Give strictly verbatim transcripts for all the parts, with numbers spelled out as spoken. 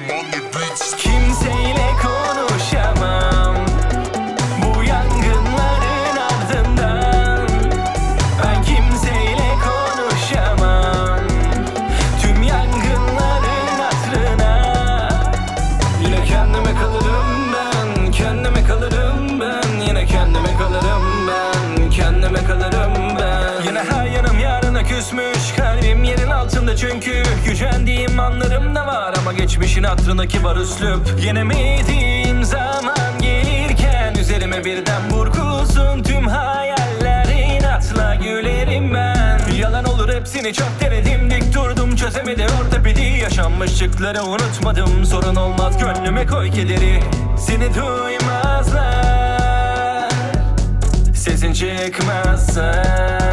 Kimseyle konuşamam bu yangınların ardından. Ben kimseyle konuşamam tüm yangınların hatırına. Yine kendime kalırım ben, kendime kalırım ben. Yine kendime kalırım ben, kendime kalırım ben. Yine her yanım yarına küsmüş, kalbim yerin altında çünkü. Gücendiğim anlarım da var ama geçmişin hatırındaki var üslup. Yenemediğim zaman gelirken üzerime birden vurgulsun tüm hayaller, inatla gülerim ben. Yalan olur hepsini çok denedim, dik durdum çözemedi ortopedi. Yaşanmışlıkları unutmadım, sorun olmaz gönlüme koy kederi. Seni duymazlar, sesin çıkmazsa.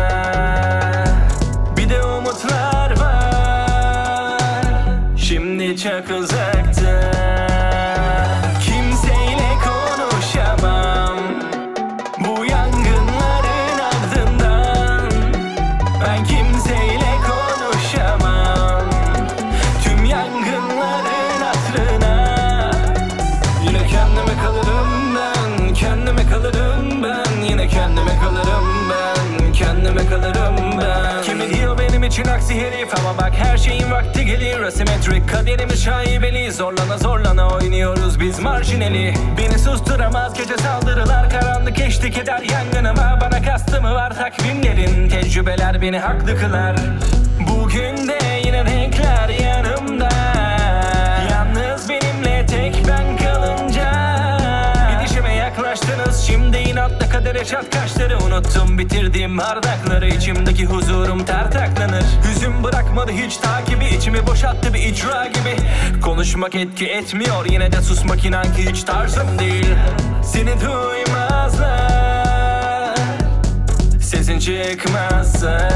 Bir de umutlar var şimdi çok uzakta. Kimseyle konuşamam bu yangınların ardından. Ben kimseyle konuşamam tüm yangınların hatırına. Yine kendime kalırım ben, kendime kalırım ben. Yine kendime kalırım ben, kendime kalırım ben. Kimi diyor benim için aksi herif, ama bak her şeyin vakti gelir. Asimetrik kaderimiz şaibeli, zorlana zorlana oynuyoruz biz marjinali. Beni susturamaz gece saldırılar, karanlık eşlik eder yangınıma. Bana kastı mı var takvimlerin, tecrübeler beni haklı kılar. Bugün de yine renkler yanımda, yalnız benimle tek ben kalınca. Gidişime yaklaştınız şimdi inatla, kadere çat kaşları unuttum. Bitirdiğim bardakları, içimdeki huzurum tertaklanır. Hüzün bırakmadı hiç takibi, içimi boşalttı bir icra gibi. Konuşmak etki etmiyor, yine de susmak inan ki hiç tarzım değil. Seni duymazlar, sesin çıkmazsa.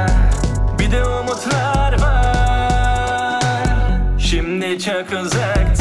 Bir de umutlar var şimdi çok uzakta.